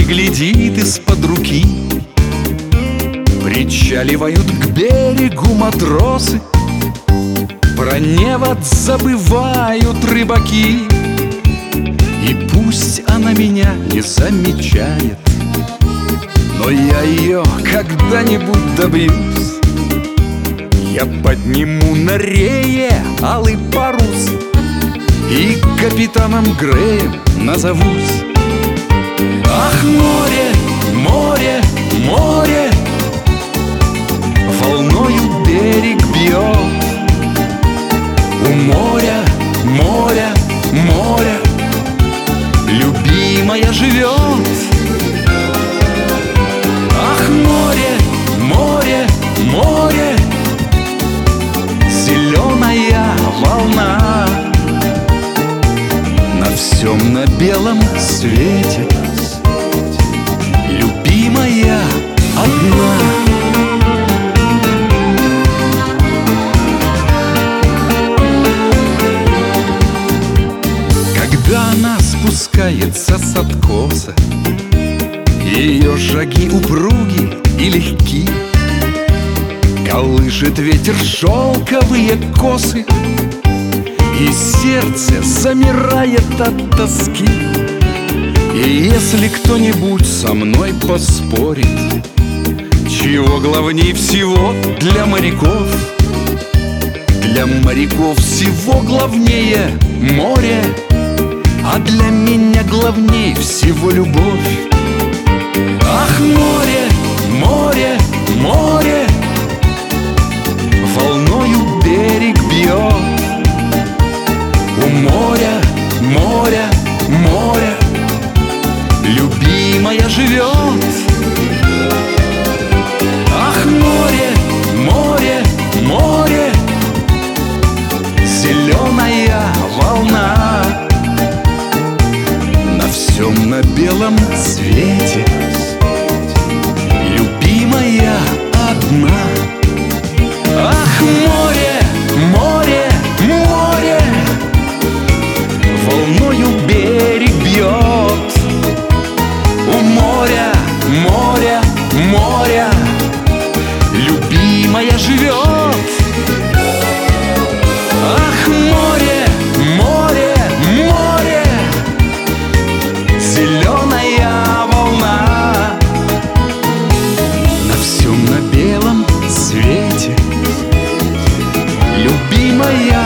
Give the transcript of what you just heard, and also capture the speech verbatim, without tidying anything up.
глядит из-под руки. Причаливают к берегу матросы, про невод забывают рыбаки. И пусть она меня не замечает, но я ее когда-нибудь добьюсь. Я подниму на рее алый парус и капитаном Греем назовусь. Ах, море, море, море, волною берег бьет. У моря, моря, моря любимая живет. Ах, море, море, море, зеленая волна. На всем на белом свете любимая одна. Когда она спускается с откоса, ее шаги упруги и легки, колышет ветер шелковые косы, и сердце замирает от тоски. И если кто-нибудь со мной поспорит, чего главней всего для моряков, для моряков всего главнее море, а для меня главней всего любовь. Ах, море, море, море, волною берег бьет. У моря, моря, моря любимая живет. Ах, море, море, море, зеленая волна. На всем на белом свете любимая одна. Ах, море, море, море, волною берег бьет. У моря, моря, моря любимая живет. Ах, море, море, море, зеленая волна. На всем на белом свете любимая